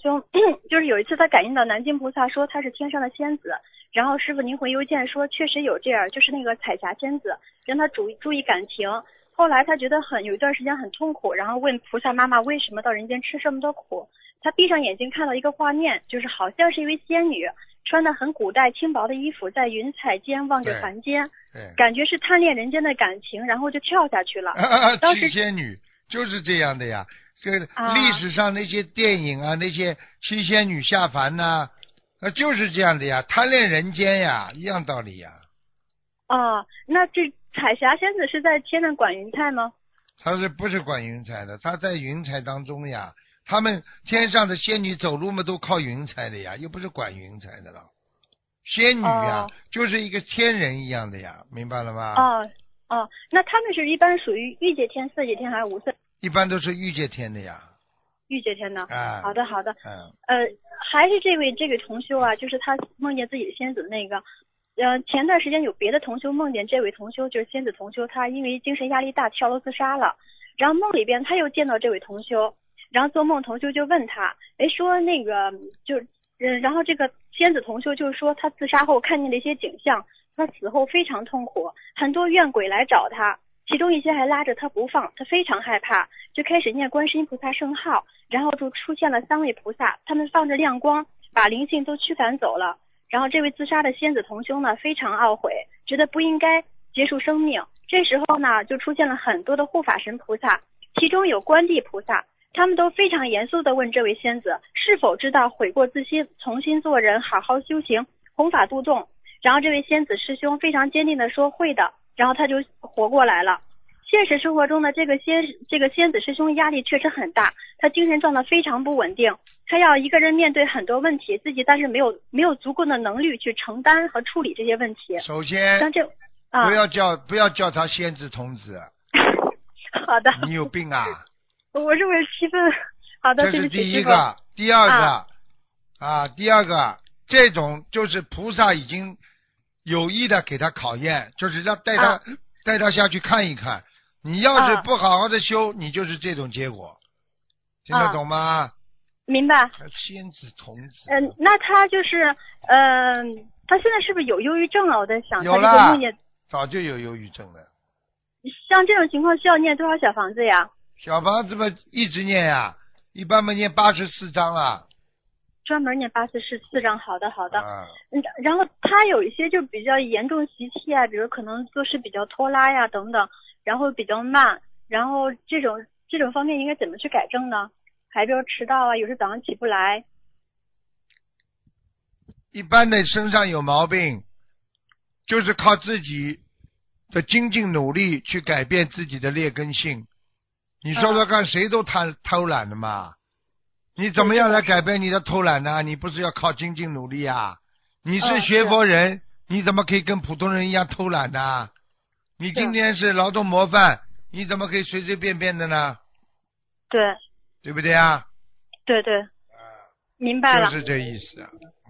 兄，就是有一次他感应到南京菩萨说他是天上的仙子，然后师傅您回邮件说确实有这样，就是那个彩霞仙子让他注意感情。后来他觉得有一段时间很痛苦，然后问菩萨妈妈为什么到人间吃这么多苦。他闭上眼睛看到一个画面，就是好像是一位仙女穿的很古代轻薄的衣服，在云彩间望着凡间，感觉是贪恋人间的感情，然后就跳下去了。当时七仙女就是这样的呀，这个历史上那些电影啊，那些七仙女下凡呐，就是这样的呀，贪恋人间呀，一样道理呀。 那这彩霞仙子是在天上管云彩吗？ 她不是管云彩的，她在云彩当中呀。他们天上的仙女走路嘛，都靠云彩的呀，又不是管云彩的了。仙女呀，就是一个天人一样的呀，明白了吗？ 那他们是一般属于欲界天、色界天还是无色？ 一般都是欲界天的呀。 欲界天的。好的。还是这位同修啊，就是他梦见自己的仙子那个。前段时间有别的同修梦见这位同修，就是仙子同修，他因为精神压力大跳楼自杀了。然后梦里边他又见到这位同修。然后做梦同修就问他，说那个然后这个仙子同修就说他自杀后看见了一些景象，他死后非常痛苦，很多怨鬼来找他，其中一些还拉着他不放，他非常害怕，就开始念观世音菩萨圣号，然后就出现了3位菩萨，他们放着亮光，把灵性都驱赶走了。然后这位自杀的仙子同修呢，非常懊悔，觉得不应该结束生命。这时候呢，就出现了很多的护法神菩萨，其中有观地菩萨。他们都非常严肃地问这位仙子是否知道悔过自新，重新做人，好好修行，弘法度众。然后这位仙子师兄非常坚定地说会的，然后他就活过来了。现实生活中的这个仙子师兄压力确实很大，他精神状态非常不稳定，他要一个人面对很多问题，自己但是没有足够的能力去承担和处理这些问题。 首先不要叫他仙子童子。 好的。 你有病啊？ 我认为气氛好的。 这是第一个。第二个，这种就是菩萨已经有意的给他考验，就是要带他下去看一看。你要是不好好的修，你就是这种结果。听得懂吗？ 明白。 仙子童子。 那他就是他现在是不是有忧郁症了？我在想。 有了，早就有忧郁症了。 像这种情况需要念多少小房子呀？ 小房子嘛，一直念呀，一般嘛念84章了。 专门念84章，好的。然后他有一些就比较严重习气啊，比如可能做事比较拖拉呀等等，然后比较慢，然后这种方面应该怎么去改正呢？还比如迟到啊，有时早上起不来。 一般的身上有毛病，就是靠自己的精进努力去改变自己的劣根性。你说说看，谁都偷懒的嘛？你怎么样来改变你的偷懒呢？你不是要靠精进努力啊？你是学佛人，你怎么可以跟普通人一样偷懒呢？你今天是劳动模范，你怎么可以随随便便的呢？ 对。 对不对啊？ 对。明白了。 就是这意思。